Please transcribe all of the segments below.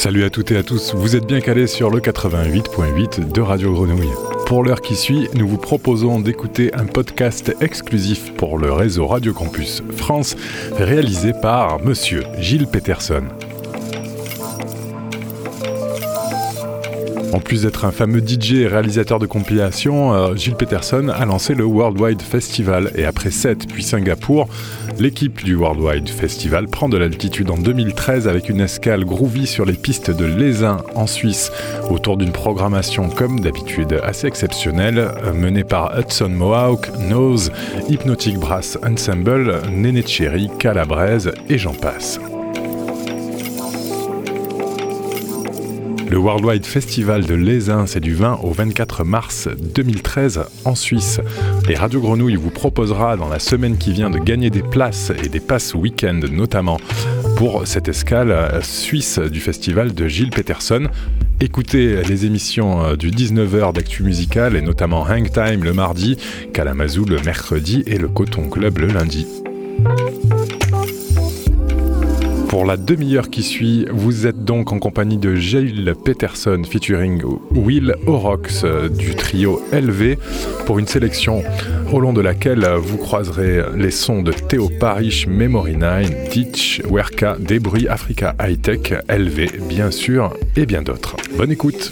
Salut à toutes et à tous, vous êtes bien calés sur le 88.8 de Radio Grenouille. Pour l'heure qui suit, nous vous proposons d'écouter un podcast exclusif pour le réseau Radio Campus France, réalisé par Monsieur Gilles Peterson. En plus d'être un fameux DJ et réalisateur de compilations, Gilles Peterson a lancé le Worldwide Festival et après 7 puis Singapour, l'équipe du Worldwide Festival prend de l'altitude en 2013 avec une escale groovy sur les pistes de Lézin en Suisse autour d'une programmation comme d'habitude assez exceptionnelle menée par Hudson Mohawk, Nose, Hypnotic Brass Ensemble, Néné Cherry, Calabrese et j'en passe. Le Worldwide Festival de Lézin, c'est du 20 au 24 mars 2013 en Suisse. Et Radio Grenouille vous proposera dans la semaine qui vient de gagner des places et des passes week-end notamment pour cette escale suisse du festival de Gilles Peterson. Écoutez les émissions du 19h d'Actu Musicale et notamment Hang Time le mardi, Kalamazoo le mercredi et le Coton Club le lundi. Pour la demi-heure qui suit, vous êtes donc en compagnie de Gilles Peterson featuring Will Horrocks du trio LV pour une sélection au long de laquelle vous croiserez les sons de Théo Parish, Memory 9, Ditch, Werka, Debris, Africa High Tech, LV bien sûr et bien d'autres. Bonne écoute.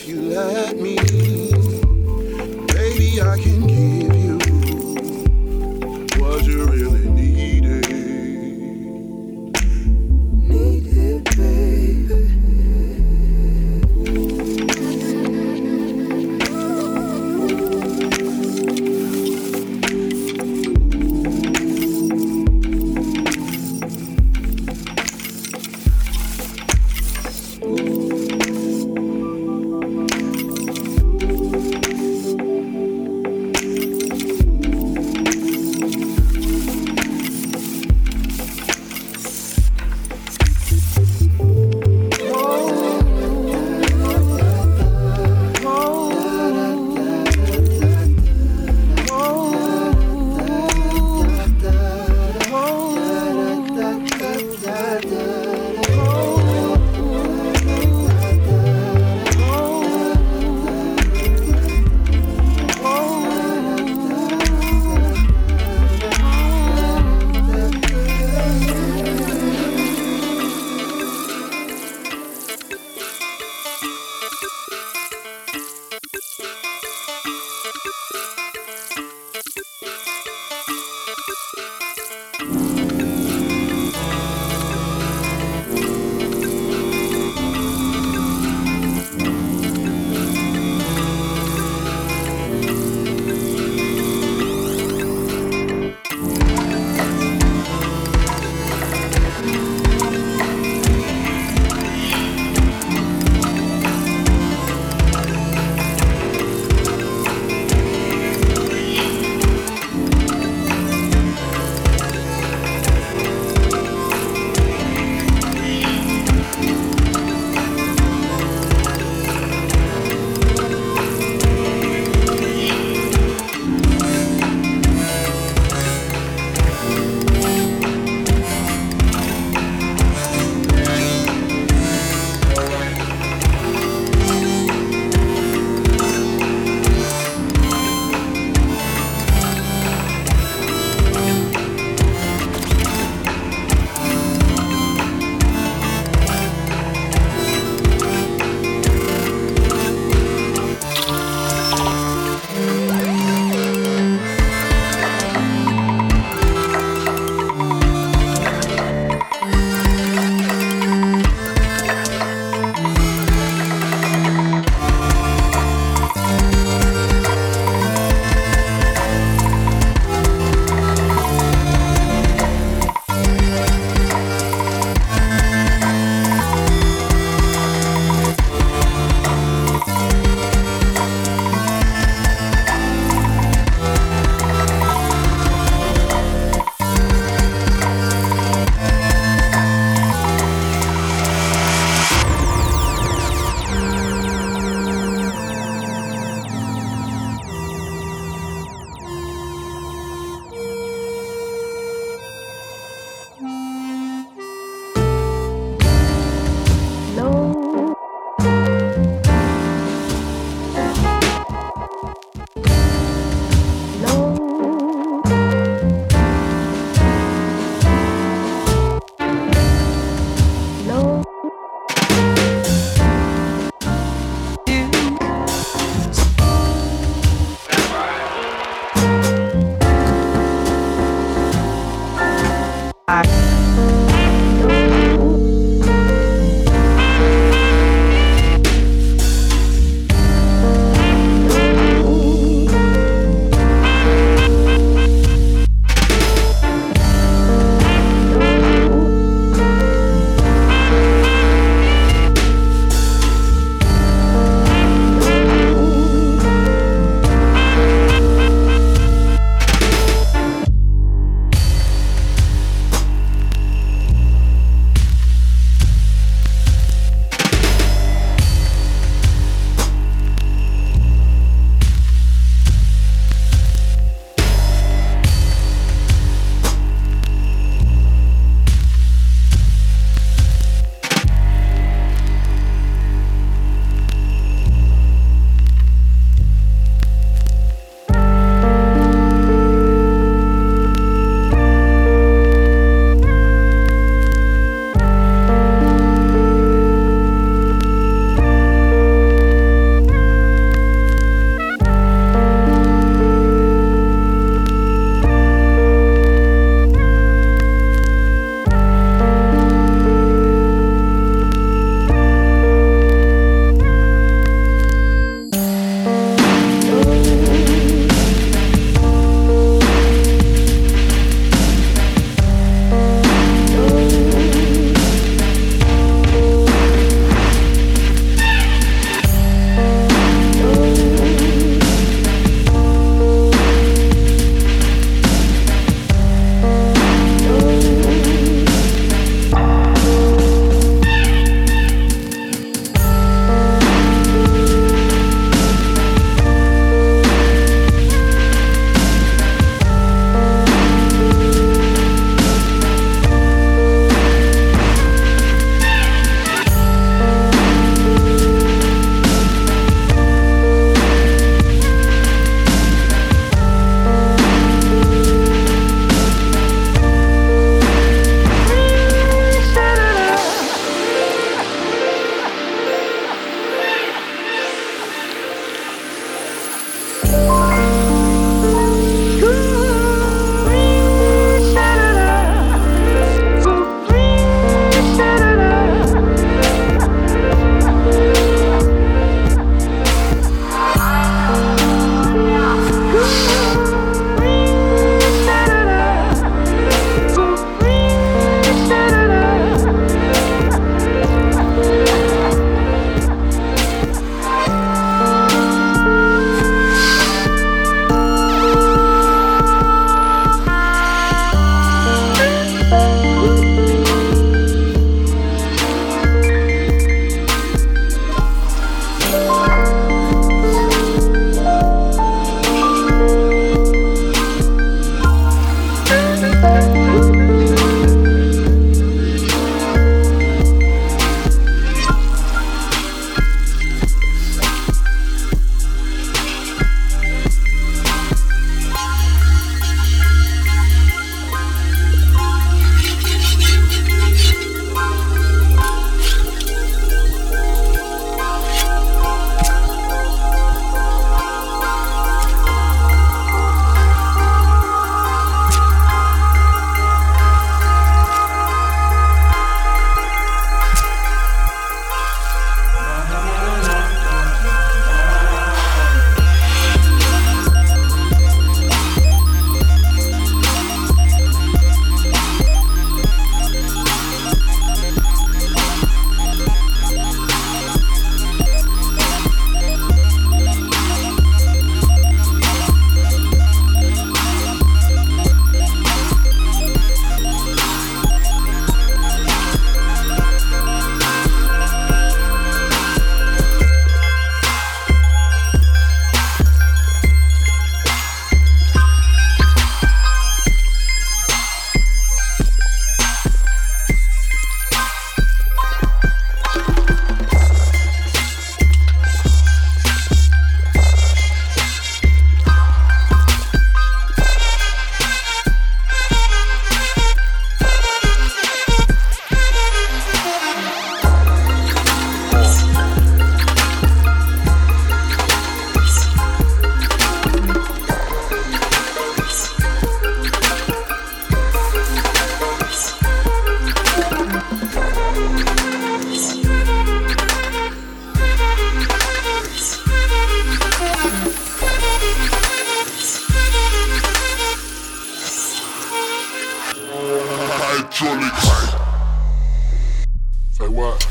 Say what?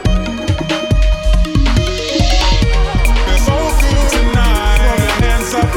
Hands up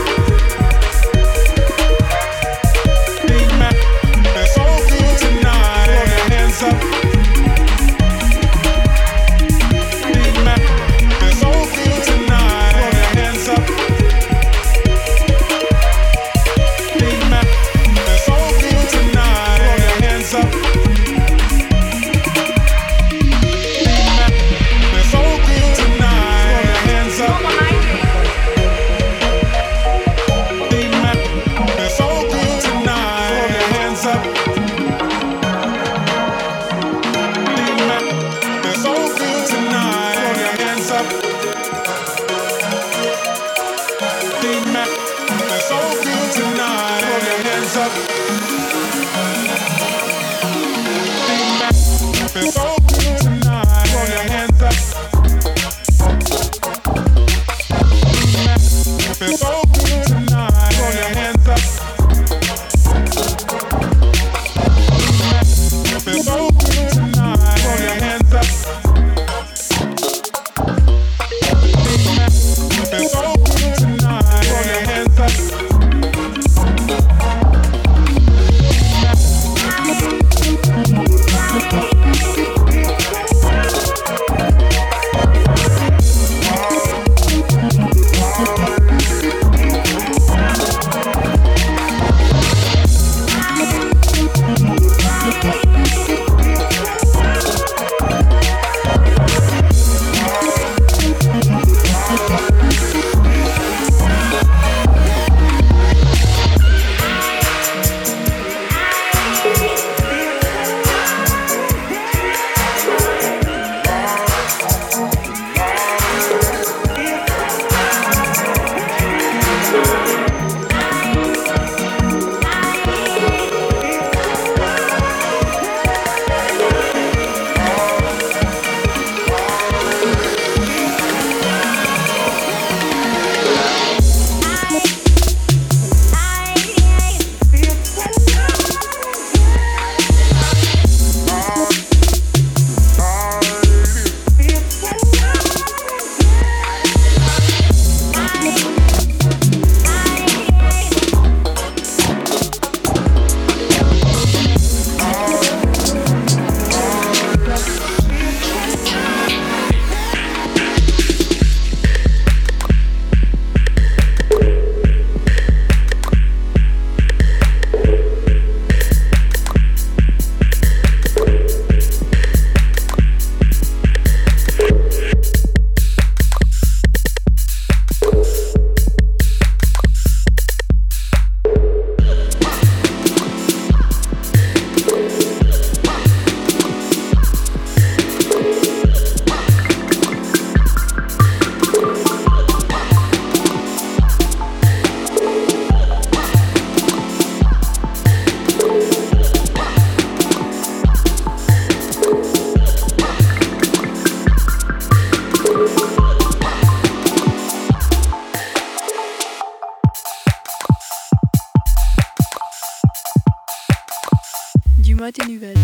Dis-moi tes nouvelles.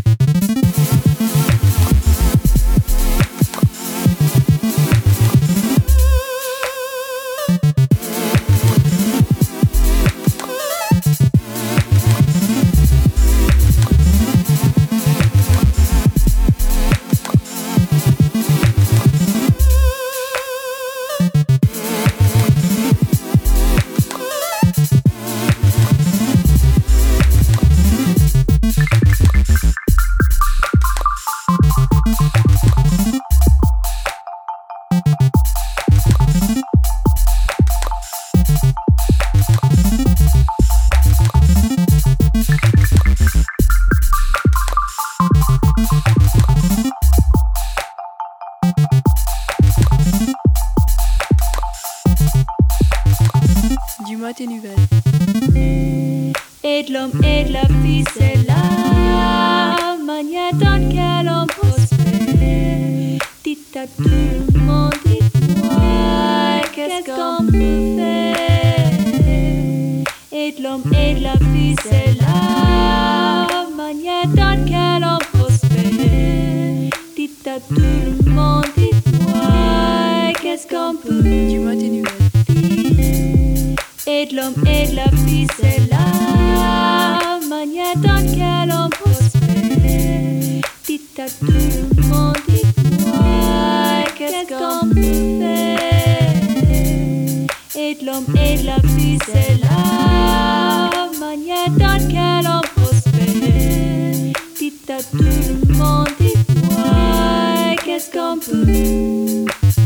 Dis-moi tes nouvelles. Et de l'homme et de la fille, c'est la manière dans laquelle on prospère. Dites à tout le monde, dites-moi, qu'est-ce qu'on peut faire? Et de l'homme et de la fille, c'est la manière dans laquelle on prospère. Dites à tout le monde, dites-moi, qu'est-ce qu'on peut faire? Dis-moi tes nouvelles. Et de l'homme et de la fille, c'est la manière dans laquelle on prospère. Dites à tout le monde, dites-moi, qu'est-ce qu'on peut faire? Et de l'homme et de la fille, c'est la manière dans laquelle on prospère. Dites à tout le monde, dites-moi, qu'est-ce qu'on peut dire?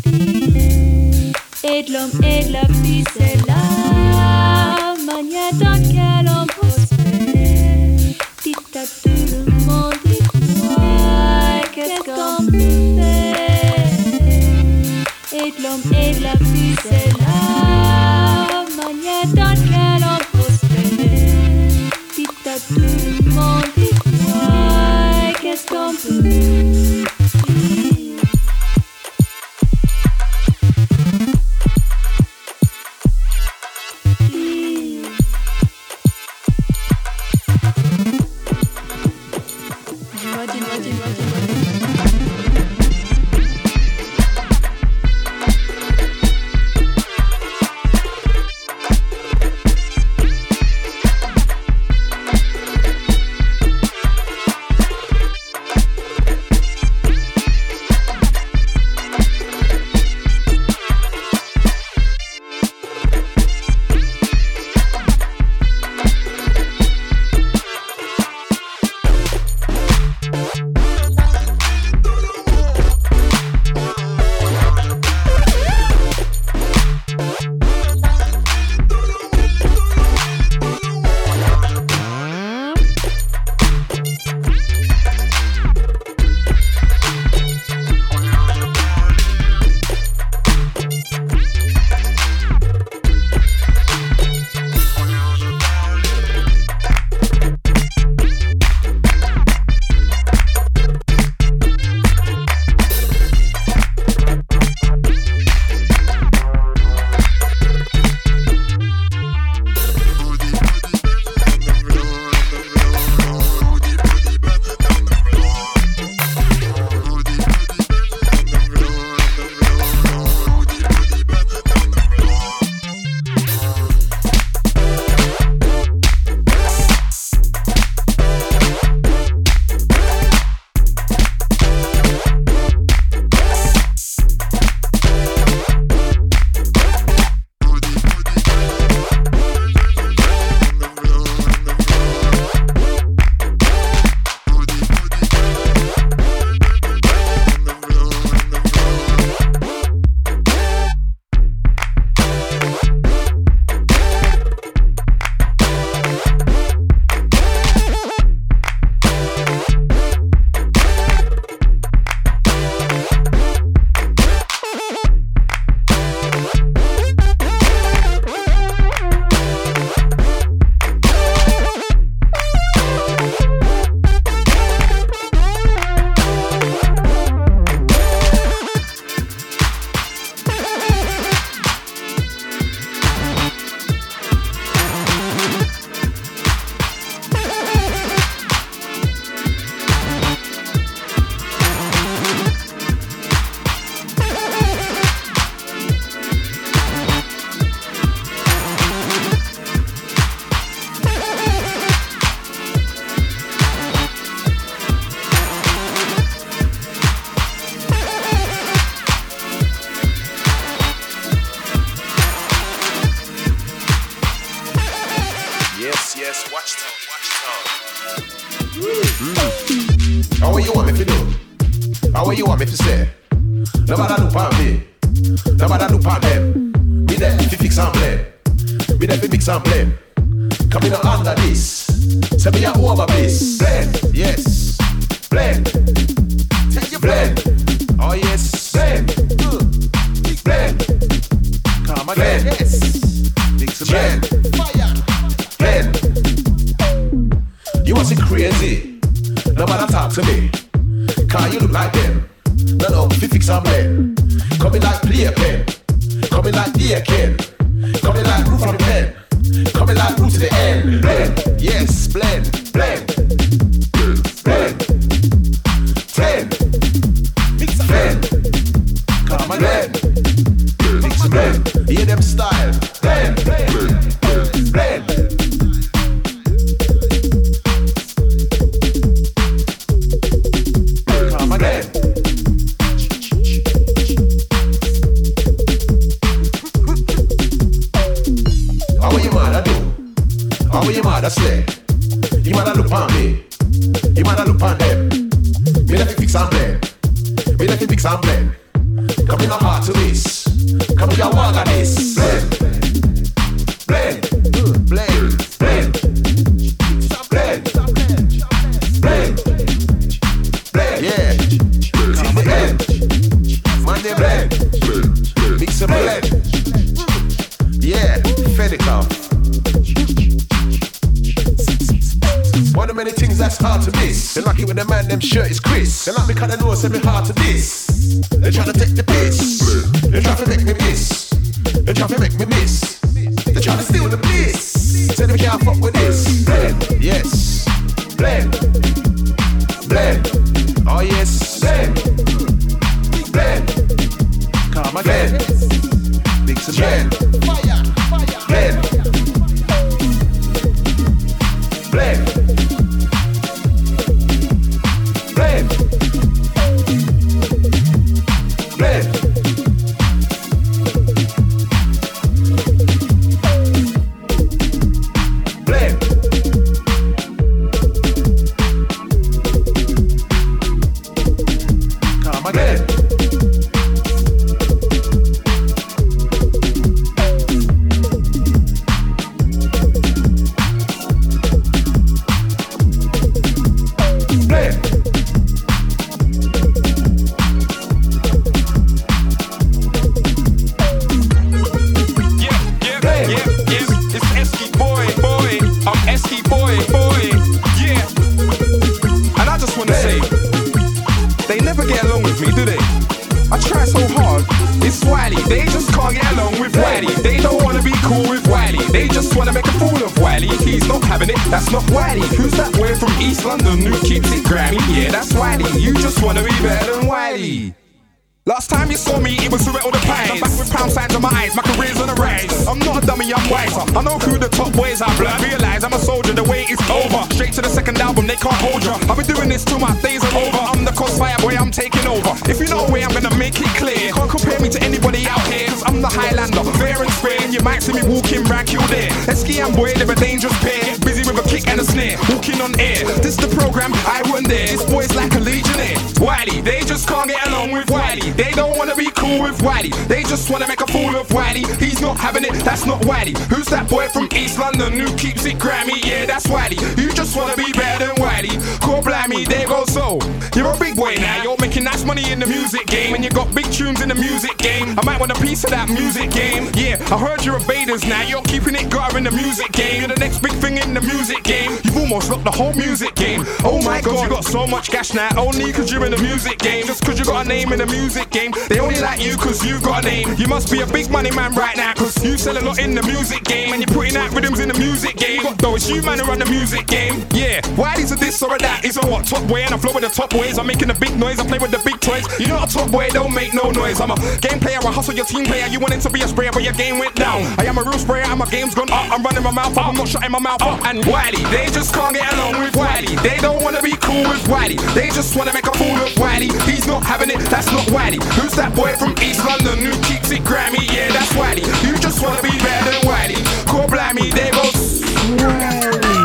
Et de l'homme et de la fille, c'est la manière dans laquelle on prospère. Dites à tout le monde, dites-moi, qu'est-ce qu'on peut faire? Et de l'homme et de la fille, c'est la manière dans laquelle on prospère. Dites à tout le monde, dites-moi, qu'est-ce qu'on peut dire? yes, watch town. How you want me to do? How you want me to say? Nobody do pan me. Nobody do pan them. Me there if fix and blame. Me there if mix and blame. Come in under this. Say me a over this. Blend, yes. Blend. Take your blend. Oh yes. Blend. Blend. Come again. Yes. Mix a blend. Fire. Blend. You must be crazy. Nobody talk to me. Cause you look like them. No, if you fix and blend. Coming like play pen. Coming like deer ken. Coming like roof on the pen. Coming like root to the end. Blend. Yes, blend. Blend. Blend. Blend. Mix a blend. Come on, blend. Mix a blend. Hear them style. Blend. Blend. Blend. Come on, blend. How you mad I do? How you mad I say? You mad I look on me? You mad I look on them? Me let you fix and blend. Me let you fix and blend. Come in a heart to this. Come in your wag at this. Blend. Blend. Blend. Blend. Blend. Blend. Blend. Yeah. Till the end. Man they blend. Mix a blend. Yeah. Fedicom. One of many things that's hard to miss. They lucky when the man them shirt is Chris. They like me kinda know me hard to this. They try to take the piss. They try to make me miss. They try to make me miss. They try to steal the bliss. Say they can't fuck with this. Blend, yes. Blend. Blend. Oh yes. Blend. Blend. Come again. Mix a blend. Blend. Blend. Blend. Blend. Blend. Come again. That's not Wiley. Who's that boy from East London who keeps it Grammy? Yeah, that's Wiley. You just wanna be better than Wiley. Last time you saw me, it was through it all the pies. I'm back with pound signs on my eyes, my career's on the rise. I'm not a dummy, I'm wiser. I know who the top boys are, but I realise I'm a soldier, the wait is over. Straight to the second album, they can't hold ya. I've been doing this till my days are over. I'm the crossfire boy, I'm taking over. If you know a way, I'm gonna make it clear. Can't compare me to anybody out here, cause I'm the Highlander, fair and square. And you might see me walking round Kildare. Esky and boy, they're a dangerous pair. Busy with a kick and a snare, walking on air. This the program, I wasn't there. This boy's like a legionnaire. Wiley, they just can't get along with Wiley. They don't wanna be cool with Wiley. They just wanna make a fool of Wiley. He's not having it, that's not Wiley. Who's that boy from East London who keeps it Grammy? Yeah, that's Wiley. You just wanna be better than Wiley. Call blimey, there goes so. You're a big boy now, you're making nice money in the music game. And you got big tunes in the music game. I might want a piece of that music game. Yeah, I heard you're a Baders now, you're keeping it gutter in the music game. You're the next big thing in the music game. You've almost locked the whole music game. Oh my god, you got so much cash now, only cause you're in the music game. Just cause you got a name in the music game. They only like you cause you've got a name. You must be a big money man right now, cause you sell a lot in the music game. And you're putting out rhythms in the music game. Got though, it's you man who run the music game. Yeah, Wiley's a this or a that. He's a what, top boy, and I flow with the top boys. I'm making a big noise, I play with the big toys. You're not a top boy, don't make no noise. I'm a game player, I hustle your team player. You wanted to be a sprayer, but your game went down. I am a real sprayer and my game's gone up. I'm running my mouth up, I'm not shutting my mouth up. And Wiley, they just can't get along with Wiley. They don't wanna be cool with Wiley. They just wanna make a fool of Wiley. He's not having it, that's not Wiley. Who's that boy from East London who keeps it Grammy? Yeah, that's Wiley. You just wanna be better than Wiley. Call blimey, there goes Wiley.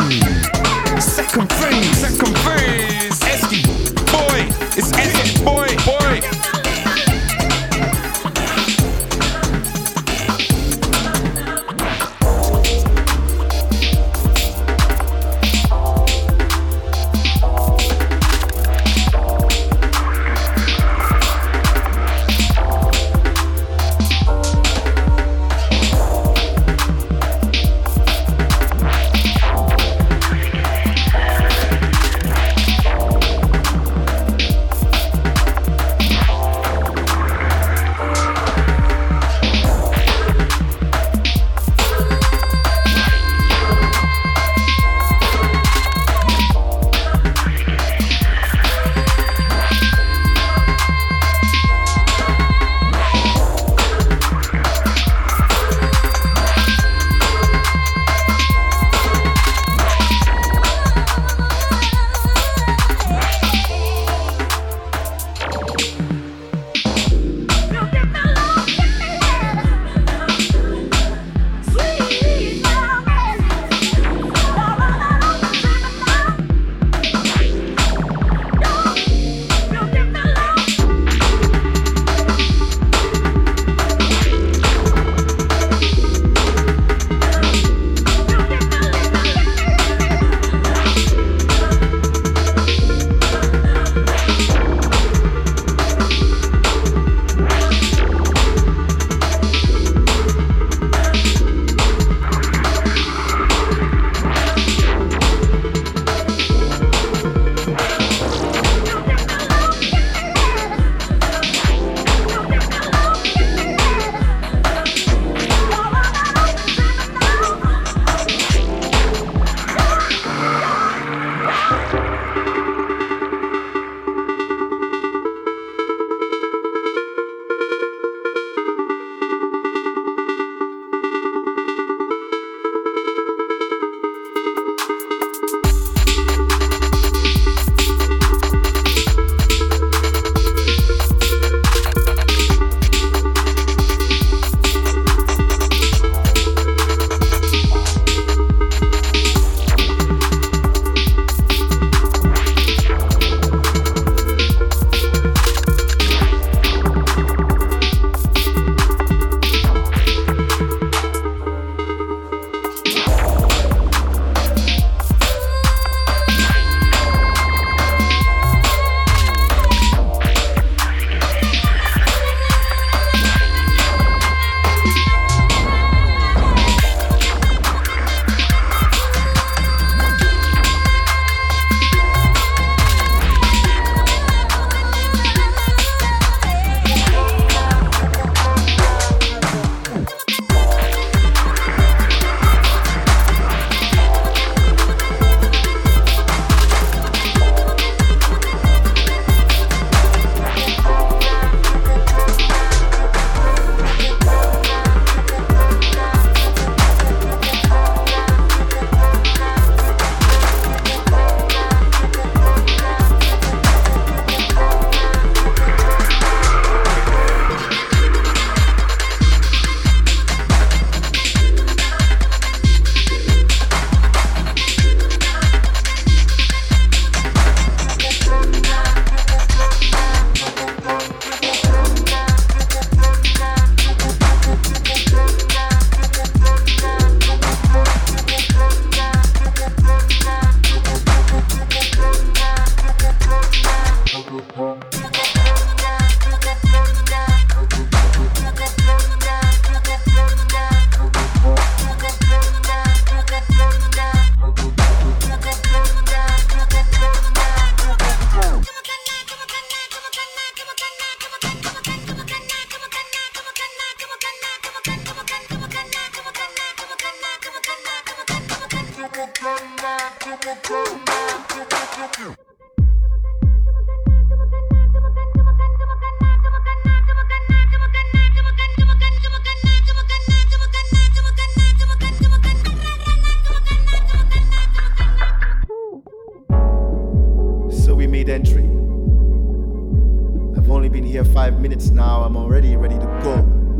So we made entry. I've only been here 5 minutes now. I'm already ready to go.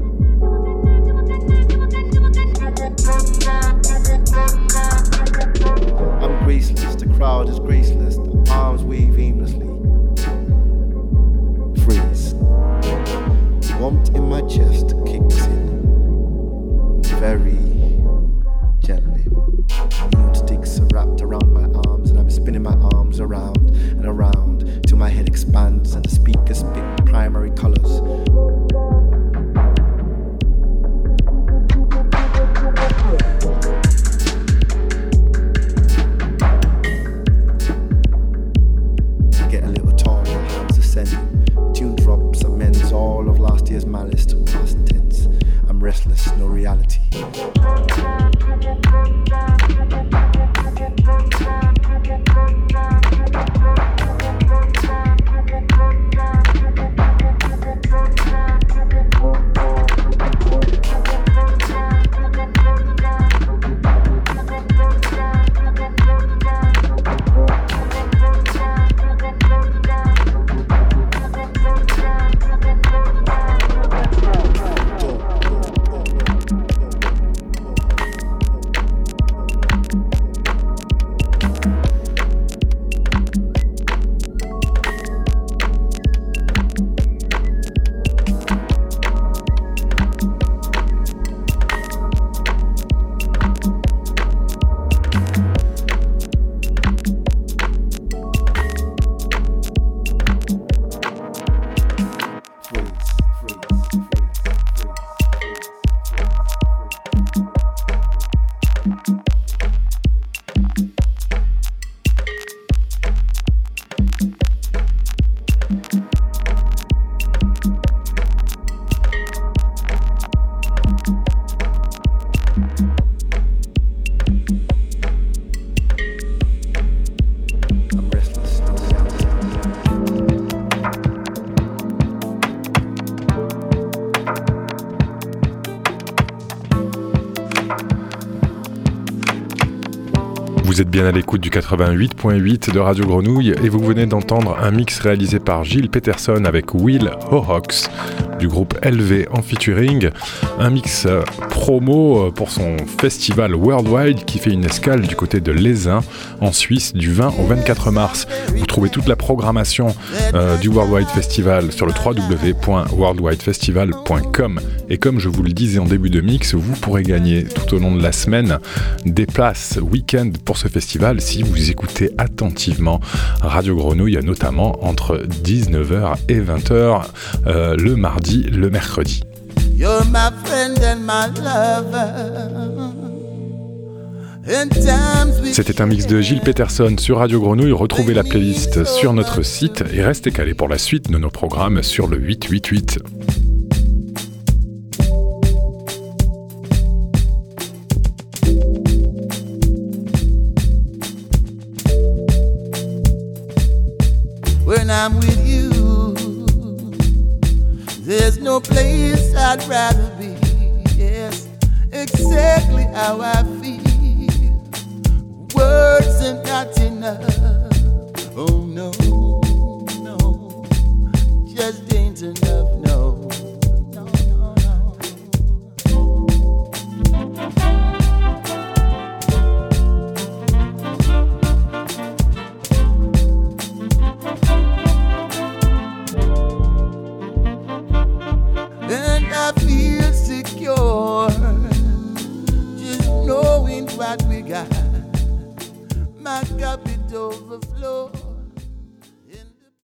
I'm graceless, the crowd is graceless, the arms wave aimlessly. Freeze. Warmth in my chest kicks in very gently. Neon sticks are wrapped around my arms and I'm spinning my arms around and around till my head expands and the speakers spit primary colors. All of last year's malice to past tense. I'm restless, no reality. Vous êtes bien à l'écoute du 88.8 de Radio Grenouille et vous venez d'entendre un mix réalisé par Gilles Peterson avec Will Horrocks du groupe LV en featuring, un mix promo pour son festival Worldwide qui fait une escale du côté de l'Aisin en Suisse du 20 au 24 mars. Vous trouvez toute la programmation du Worldwide Festival sur le www.worldwidefestival.com et comme je vous le disais en début de mix, vous pourrez gagner tout au long de la semaine des places week-end pour ce festival si vous écoutez attentivement Radio Grenouille, notamment entre 19h et 20h le mardi, le mercredi. You're my friend and my lover. C'était un mix de Gilles Peterson sur Radio Grenouille. Retrouvez la playlist sur notre site et restez calés pour la suite de nos programmes sur le 888. When I'm with you, there's no place I'd rather be. Yes, exactly how I feel. Words are not enough. Oh no, no, just ain't enough. No, no, no, and I feel secure just knowing what we got. My cup it overflows.